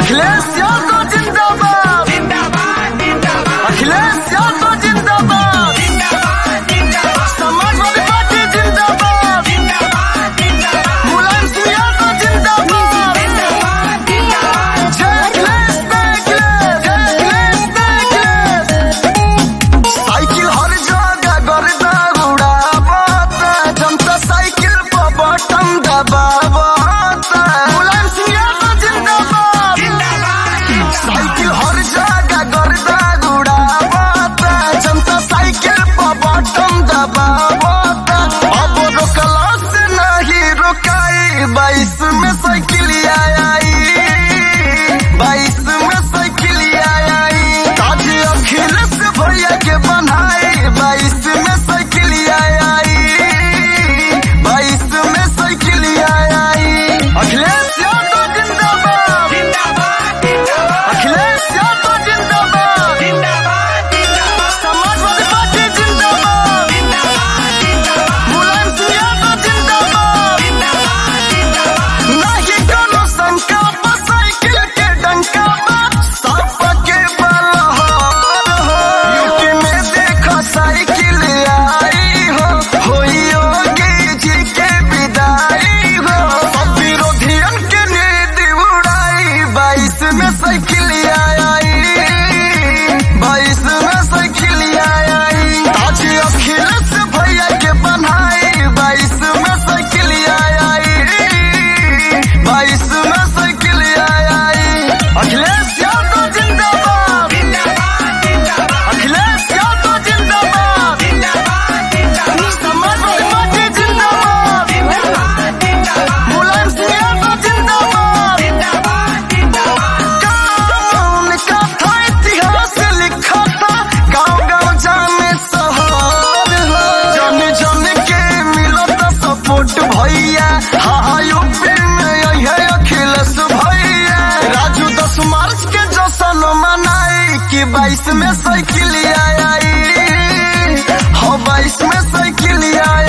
अखिलेश यादव जिंदाबाद जिंदाबाद जिंदाबाद अखिलेश यादव जिंदाबाद जिंदाबाद जिंदाबाद समाजवादी पार्टी जिंदाबाद जिंदाबाद जिंदाबाद मुलायम सिंह यादव जिंदाबाद जिंदाबाद जिंदाबाद जय अखिलेश जय अखिलेश साइकिल हर जगह गर्दा उड़ावता जनता साइकिल पर बटन दबावता मुलायम सिंह यादव जिंदाबाद साइकिल हर जगह गर्दा उड़ावता जनता साइकिल पर बटन दबावता अब रोकला से नहीं रोकाई 22 में साइकिल आई 22 में साइकिल आई ताज अखिलेश भैया के बनाई 22 में साइकिल आई 22 में साइकिल आई अखिलेश यादव जिंदाबाद जिंदाबाद जिंदाबाद अखिलेश यादव जिंदाबाद जिंदाबाद जिंदाबाद समाजवादी पार्टी जिंदाबाद जिंदाबाद जिंदाबाद मुलायम सिंह यादव जिंदाबाद नहीं कोनो शंका बस साइकिल के डंका साप के बलहार हो यूपी में देखो साइकिल आई हो योगी जी के विदाई हो सब विरोधियन के नींद उड़ाई 22 में साइकिल आई 22 में साइकिल आई ताज अखिलेश भैया के बनाई 22 में साइकिल आई 22 में साइकिल आई अखिलेश यादव जिंदाबाद जिंदाबाद जिंदाबाद अखिलेश यादव जिंदाबाद जिंदाबाद जिंदाबाद समाजवादी पार्टी जिंदाबाद जिंदाबाद जिंदाबाद मुलायम सिंह यादव जिंदाबाद जिंदाबाद जिंदाबाद कौन का था इतिहास लिखा था गाँव गाँव जाने शहर हो जाने जाने के मिला था सपोर्ट भैया हाँ यूपी में यही है अखिलेश भैया राजू 10 मार्च के जश्न मनाई कि 22 में साइकिल आई हो 22 में साइकिल आई